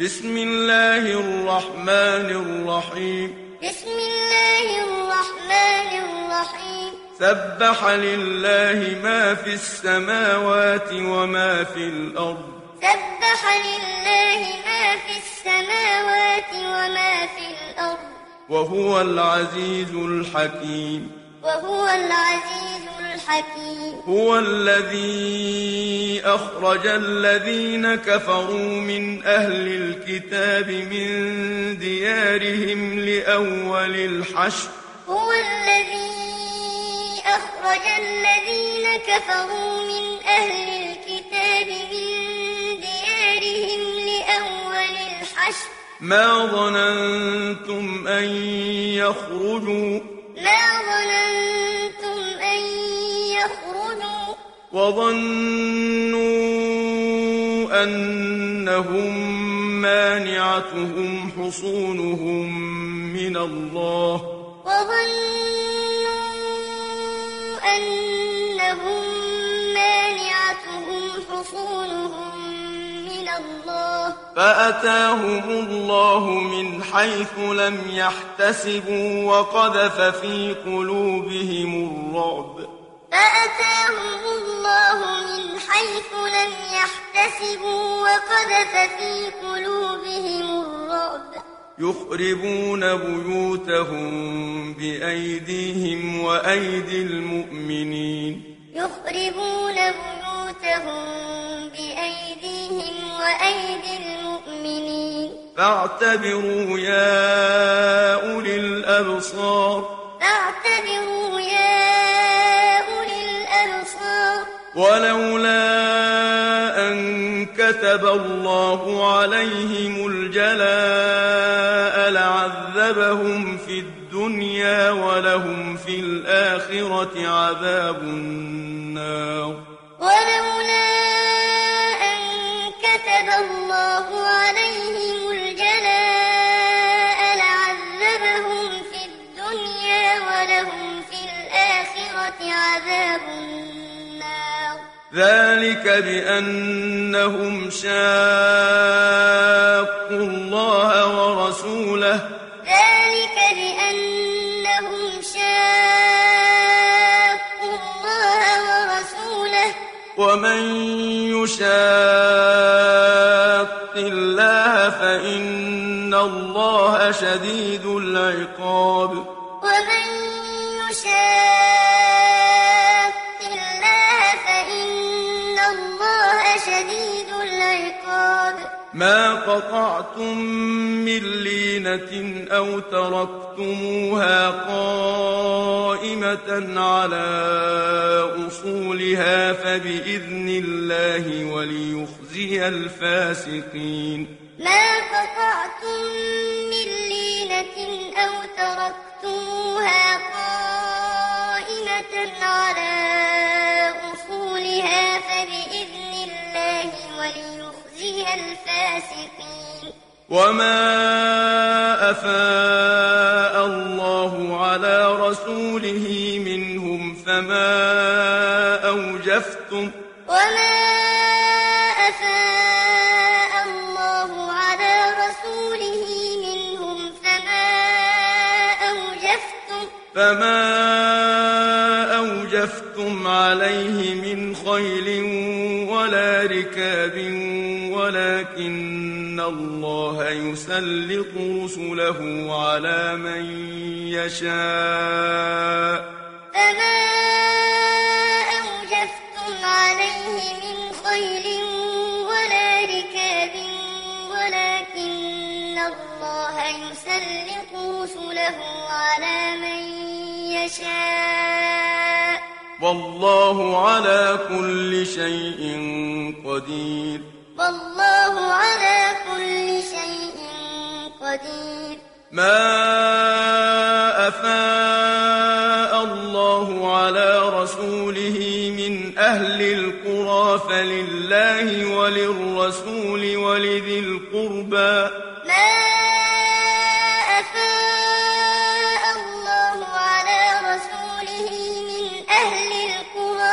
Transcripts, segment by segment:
بسم الله الرحمن الرحيم بسم الله الرحمن الرحيم سبح لله ما في السماوات وما في الأرض سبح لله ما في السماوات وما في الأرض وهو العزيز الحكيم وهو العزيز الحكيم هو الذي أخرج الذين كفروا من أهل الكتاب من ديارهم لأول الحشر هو الذي أخرج الذين كفروا من أهل الكتاب من ديارهم لأول الحشر ما ظننتم أن يخرجوا وظنوا أنهم مانعتهم حصونهم من الله فأتاهم الله من حيث لم يحتسبوا وقذف في قلوبهم الرعب يخربون بيوتهم بأيديهم وأيدي المؤمنين فاعتبروا يا أولي الأبصار ولولا أن كتب الله عليهم الجلاء لعذبهم في الدنيا ولهم في الآخرة عذاب النار ذلك بأنهم شاقوا الله ورسوله ومن يشاق الله فإن الله شديد العقاب ما قطعتم من لينة أو تركتموها قائمة على أصولها فبإذن الله وليخزي الفاسقين وما أفاء الله على رسوله منهم فما أوجفتم عليه من خيل ولا ركاب ولكن الله يسلط رسله على من يشاء والله على كل شيء قدير ما أفاء الله على رسوله من أهل القرى فلله وللرسول ولذي القربى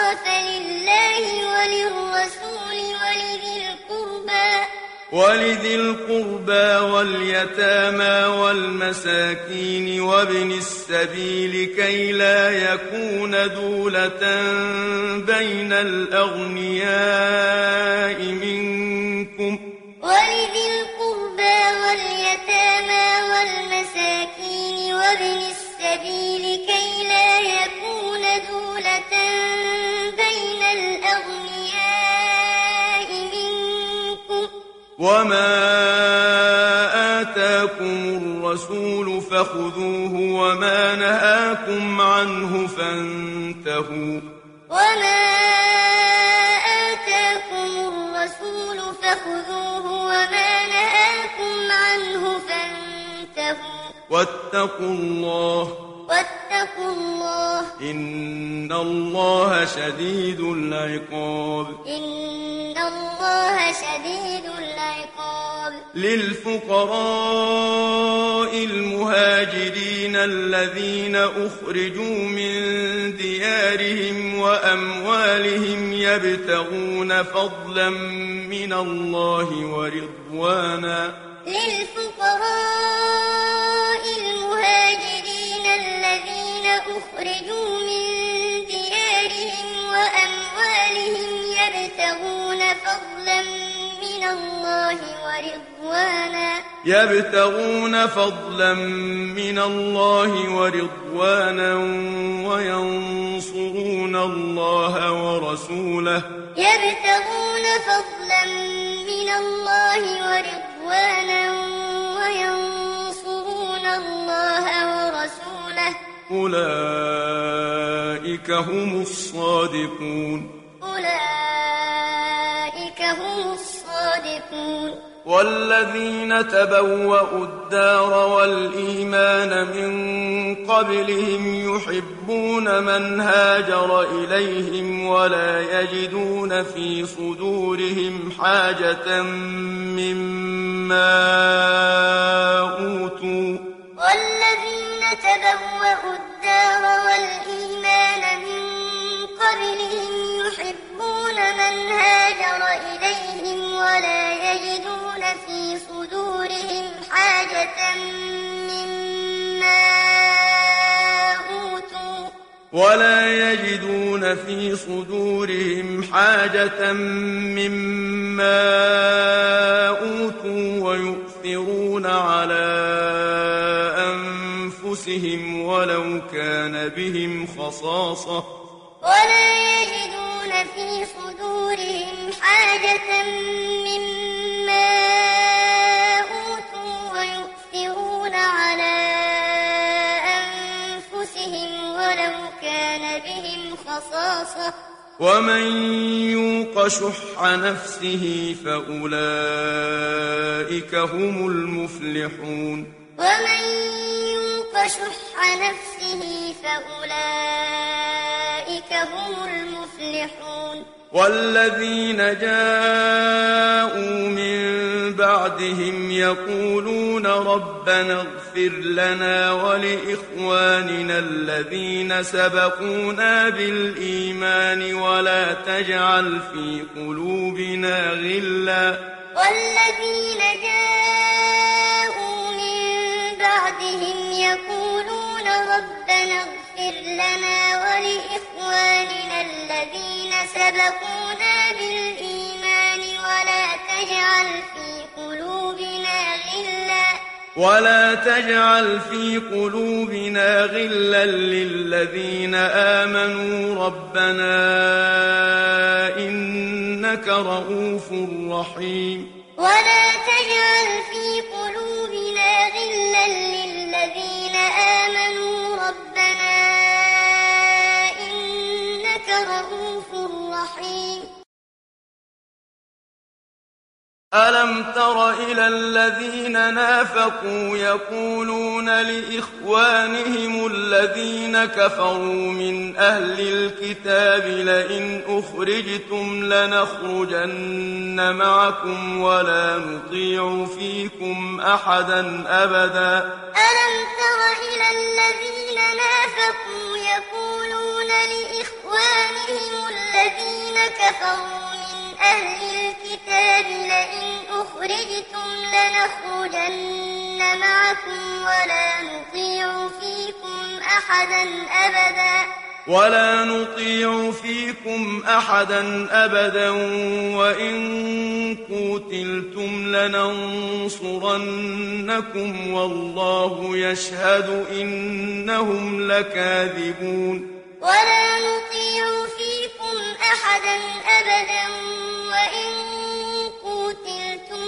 ولذي القربى واليتامى والمساكين وابن السبيل كي لا يكون دولة بين الأغنياء منكم ولذي القربى واليتامى والمساكين وابن السبيل كي لا يكون دولة بين الأغنياء منكم وما آتاكم الرسول فخذوه وما نهاكم عنه فانتهوا وما آتاكم الرسول فخذوه وما نهاكم عنه فانتهوا واتقوا الله إن الله شديد العقاب للفقراء المهاجرين الذين أخرجوا من ديارهم وأموالهم يبتغون فضلا من الله ورضوانا للفقراء المهاجرين الذين أخرجوا من ديارهم وأموالهم يبتغون فضلا من الله ورضوانا وينصرون الله ورسوله أولئك هم الصادقون والذين تبوأوا الدار والإيمان من قبلهم يحبون من هاجر إليهم ولا يجدون في صدورهم حاجة مما أوتوا والذين تبوأوا الدار والإيمان من قبلهم يحبون من هاجر إليهم ولا يجدون في صدورهم حاجة مما أوتوا ويؤثرون على أنفسهم ولو كان بهم خصاصة ومن يوق شح نفسه فأولئك هم المفلحون والذين جاءوا من بعدهم يقولون ربنا اغفر لنا ولإخواننا الذين سبقونا بالإيمان ولا تجعل في قلوبنا غلا والذين جاءوا من بعدهم يقولون ربنا اغفر لنا ولإخواننا الذين سبقونا بالإيمان ولا تجعل في قلوبنا غلا للذين آمنوا ربنا إنك رؤوف رحيم ولا تجعل في قلوبنا غلا للذين آمنوا ربنا إنك رؤوف رحيم ألم تر إلى الذين نافقوا يقولون لإخوانهم الذين كفروا من أهل الكتاب لئن أخرجتم لنخرجن معكم ولا نطيع فيكم أحدا أبدا ألم تر إلى الذين نافقوا يقولون لإخوانهم الذين كفروا من أهل الكتاب الكتاب لئن أخرجتم لنخرجن معكم ولا نطيع فيكم أحدا أبدا وإن قوتلتم لننصرنكم والله يشهد إنهم لكاذبون ولا نطيع فيكم أحدا أبدا وإن قوتلتم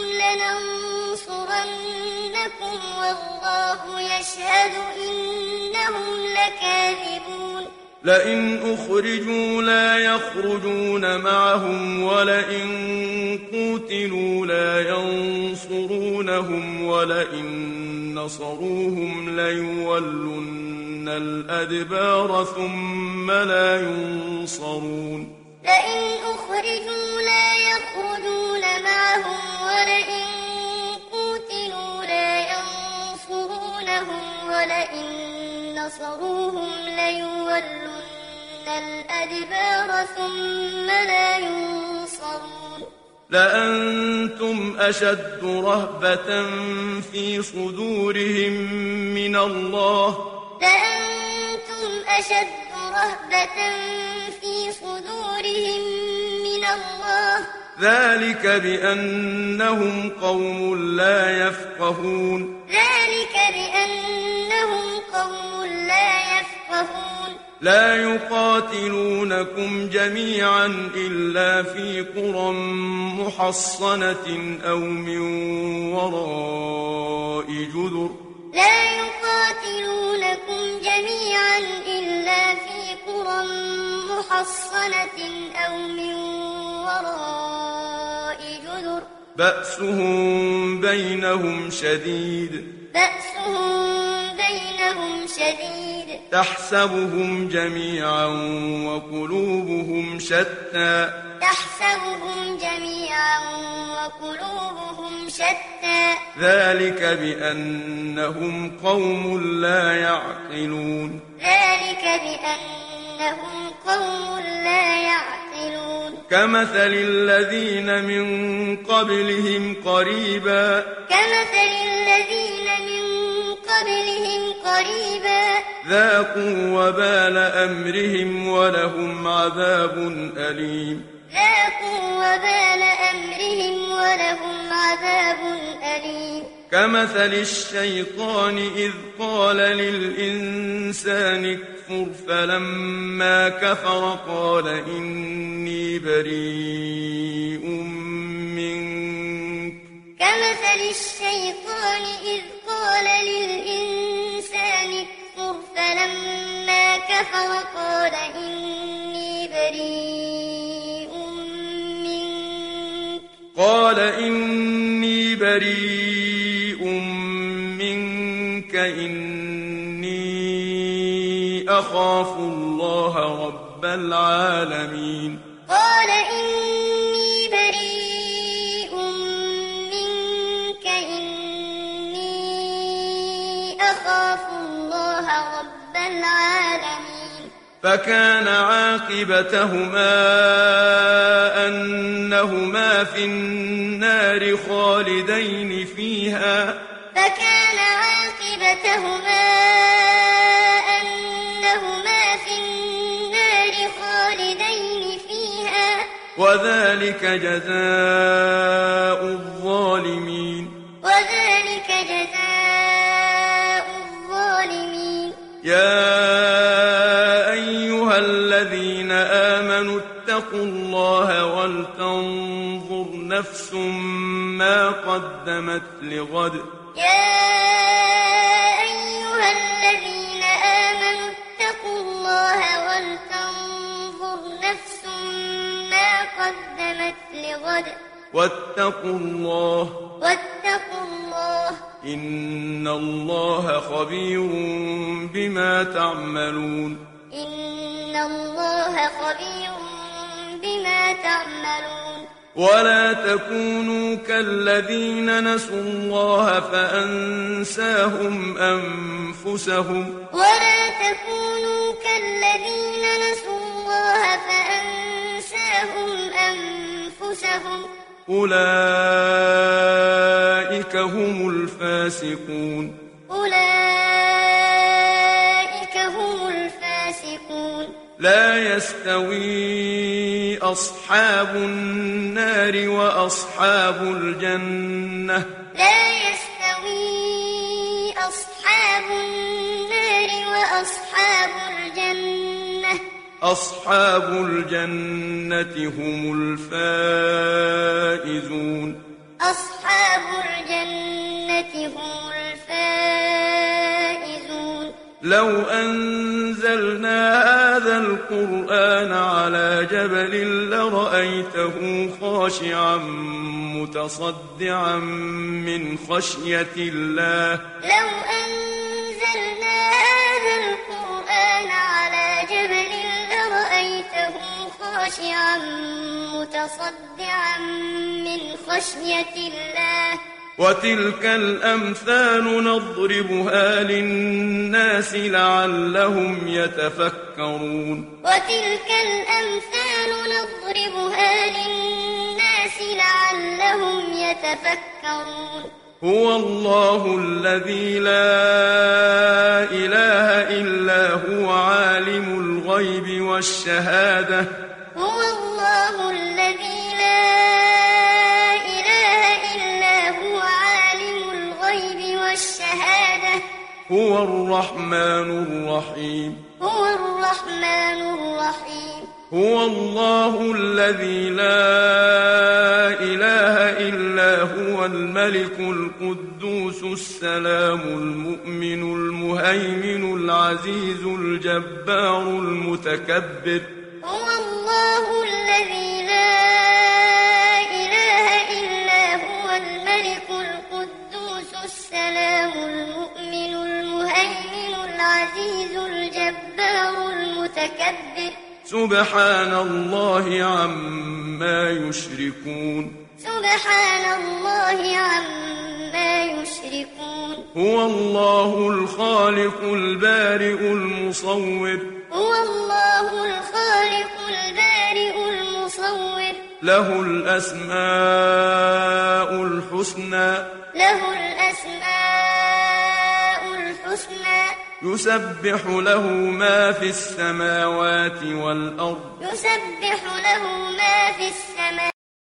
لننصرنكم والله يشهد إنهم لكاذبون لئن أخرجوا لا يخرجون معهم ولئن قوتلوا لا ينصرونهم ولئن نصروهم ليولن الأدبار ثم لا ينصرون لئن أخرجوا لا يخرجون معهم ولئن قوتلوا لا ينصرونهم ولئن نصروهم ليولن الأدبار ثم لا ينصرون لأنتم أشد رهبة في صدورهم من الله لأنتم أشد رهبة في صدورهم من الله ذلك بأنهم قوم لا يفقهون ذلك بأنهم قوم لا يفقهون لا يقاتلونكم جميعا إلا في قرى محصنة أو من وراء جدر لا يقاتلونكم جميعا إلا في قرى محصنة أو من وراء جدر بأسهم بينهم شديد تحسبهم جميعا وقلوبهم شتى ذلك بأنهم قوم لا يعقلون كمثل الذين من قبلهم قريبا ذاقوا وبال أمرهم ولهم عذاب أليم كمثل الشيطان إذ قال للإنسان اكفر فلما كفر قال إني بريء منك كمثل الشيطان إذ قال للإنسان اكفر فلما كفر قال إني بريء منك إني أخاف الله رب العالمين قال إني بريء منك إني أخاف الله رب العالمين فكان عاقبتهما أنهما في النار خالدين فيها وذلك جزاء الظالمين يا أيها الذين آمنوا اتقوا الله ولتنظر نفس ما قدمت لغد واتقوا الله إن الله خبير بما تعملون ولا تكونوا كالذين نسوا الله فأنساهم أنفسهم أولئك هم الفاسقون أولئك هم الفاسقون لا يستوي أصحاب النار وأصحاب الجنة لا يستوي أصحاب النار وأصحاب الجنة أصحاب الجنة هم الفائزون أصحاب الجنة هم الفائزون لو أنزلنا هذا القرآن على جبل لرأيته خاشعا متصدعا من خشية الله لو أنزلنا هذا القرآن على جبل لرأيته خاشعا متصدعا من خشية الله وتلك الأمثال نضربها للناس لعلهم يتفكرون وتلك الأمثال نضربها للناس لعلهم يتفكرون هو الله الذي لا إله إلا هو عالم الغيب والشهادة هو الله الذي لا إله إلا هو عالم الغيب والشهادة هو الرحمن الرحيم هو الرحمن الرحيم هو الله الذي لا إله إلا هو الملك القدوس السلام المؤمن المهيمن العزيز الجبار المتكبر هو الله الذي لا إله إلا هو الملك القدوس السلام المؤمن المهيمن العزيز الجبار المتكبر سبحان الله عما يشركون سبحان الله عما يشركون هو الله الخالق البارئ المصور هو الله الخالق البارئ المصور له الأسماء الحسنى له الأسماء الحسنى يسبح له ما في السماوات والأرض يسبح له ما في السماوات